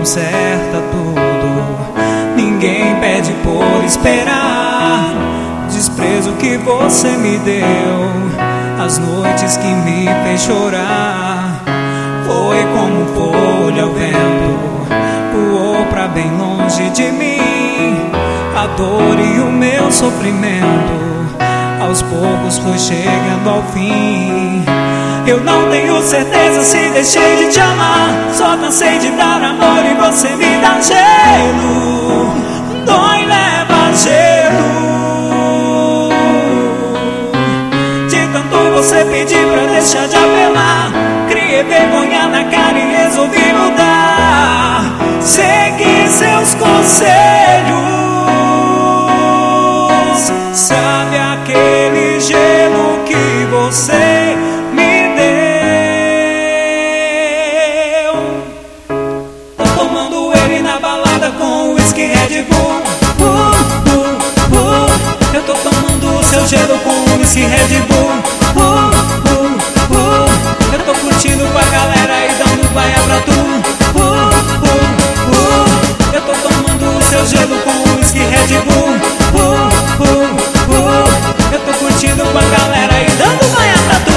conserta tudo. Ninguém pede por esperar. Desprezo que você me deu, as noites que me fez chorar. Foi como folha ao vento, voou pra bem longe de mim. A dor e o meu sofrimento aos poucos foi chegando ao fim. Eu não tenho certeza se deixei de te amar, só cansei de dar amor e você me dá gelo. Dói, leva gelo. De tanto você pedir pra deixar de apelar, criei vergonha na cara e resolvi mudar. Segui seus conselhos. Sabe aquele gelo que você me deu? Tô tomando ele na balada com whisky Red Bull. Eu tô tomando o seu gelo com whisky Red Bull. Eu tô curtindo com a galera e dando baia pra tu. Eu tô tomando o seu gelo com whisky Red Bull. Eu tô curtindo com a galera e dando baia pra tu.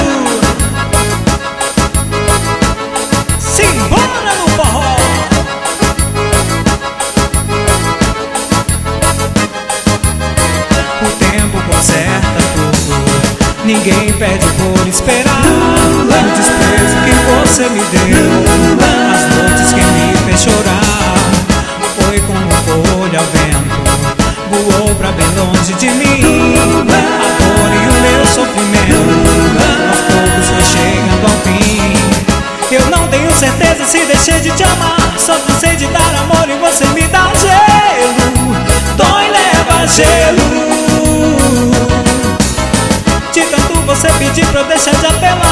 Simbora no forró. O tempo conserta tudo, ninguém pede por esperar. O desprezo que você me deu, as noites que me fez chorar. Foi como folha ao vento, voou pra bem longe de mim. A dor e o meu sofrimento aos poucos foi chegando ao fim. Eu não tenho certeza se deixei de te amar, só cansei de dar amor e você me dá gelo. Dói, leva gelo. De tanto você pedir pra eu deixar de apelar,